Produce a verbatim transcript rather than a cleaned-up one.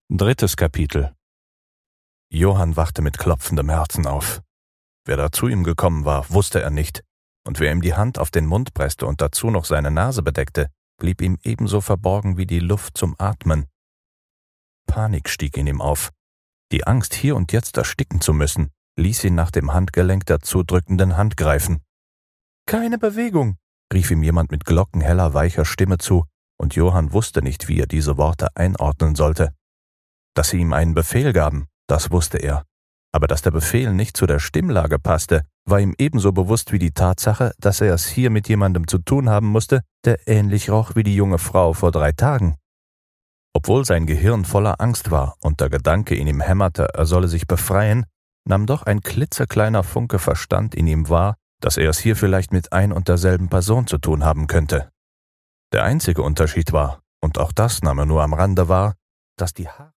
Drittes Kapitel. Johann wachte mit klopfendem Herzen auf. Wer da zu ihm gekommen war, wusste er nicht, und wer ihm die Hand auf den Mund presste und dazu noch seine Nase bedeckte, blieb ihm ebenso verborgen wie die Luft zum Atmen. Panik stieg in ihm auf. Die Angst, hier und jetzt ersticken zu müssen, ließ ihn nach dem Handgelenk der zudrückenden Hand greifen. »Keine Bewegung«, rief ihm jemand mit glockenheller, weicher Stimme zu, und Johann wusste nicht, wie er diese Worte einordnen sollte. Dass sie ihm einen Befehl gaben, das wusste er. Aber dass der Befehl nicht zu der Stimmlage passte, war ihm ebenso bewusst wie die Tatsache, dass er es hier mit jemandem zu tun haben musste, der ähnlich roch wie die junge Frau vor drei Tagen. Obwohl sein Gehirn voller Angst war und der Gedanke in ihm hämmerte, er solle sich befreien, nahm doch ein klitzekleiner Funke Verstand in ihm wahr, dass er es hier vielleicht mit ein und derselben Person zu tun haben könnte. Der einzige Unterschied war, und auch das nahm er nur am Rande wahr, dass die Haare